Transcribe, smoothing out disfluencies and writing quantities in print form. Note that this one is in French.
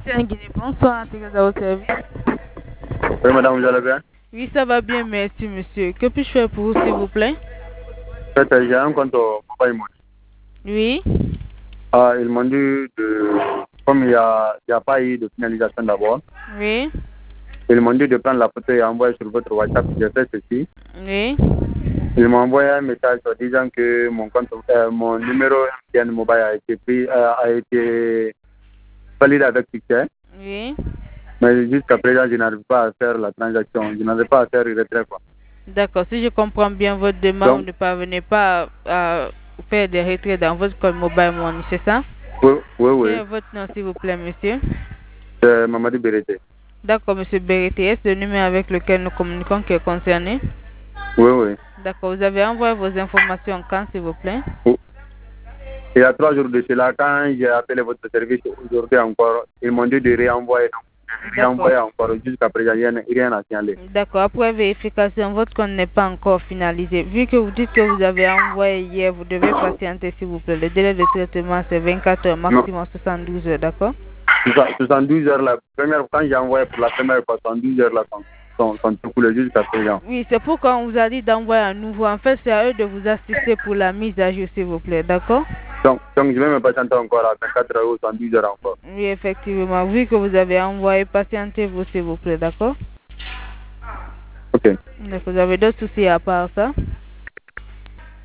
Christian Guinée, bonsoir, Intégré au service. Oui, madame, vous allez bien? Oui, ça va bien, merci, monsieur. Que puis-je faire pour vous, s'il vous plaît? En fait, j'ai un compte au Mobile Money. Oui, Ah, ils m'ont dit de. Comme il y a pas eu de finalisation d'abord, oui, ils m'ont dit de prendre la photo et envoyer sur votre WhatsApp. J'ai fait ceci. oui. Ils m'ont envoyé un message en disant que mon numéro MTN Mobile a été pris, a été validé avec succès. Oui. Mais jusqu'à présent, je n'arrive pas à faire la transaction. Je n'arrive pas à faire le retrait, quoi. D'accord, si je comprends bien votre demande, vous Donc, ne parvenez pas à faire des retraits dans votre compte Mobile Money, c'est ça? oui, oui, Quel oui. est votre nom, s'il vous plaît, monsieur? C'est Mamadou Bérété. D'accord, monsieur Berreté, est-ce le numéro avec lequel nous communiquons qui est concerné? Oui, oui. D'accord, vous avez envoyé vos informations quand, s'il vous plaît? Oui. Il y a 3 jours de cela, quand j'ai appelé votre service aujourd'hui encore, ils m'ont dit de réenvoyer. Donc, j'ai D'accord. réenvoyé encore jusqu'à présent, rien n'a signalé. D'accord, après vérification, votre compte n'est pas encore finalisé. Vu que vous dites que vous avez envoyé hier, vous devez patienter, s'il vous plaît. Le délai de traitement, c'est 24 heures, Non, maximum 72 heures, d'accord? 72 heures là, quand j'ai envoyé pour la première fois, 72 heures là sont écoulées jusqu'à présent. Oui, c'est pourquoi on vous a dit d'envoyer à nouveau. En fait, c'est à eux de vous assister pour la mise à jour, s'il vous plaît, d'accord? Donc je vais me patienter encore à 24 heures ou 72 heures encore. Oui, effectivement. Vu que vous avez envoyé, patientez-vous, s'il vous plaît, d'accord? Ok. Donc, vous avez d'autres soucis à part ça?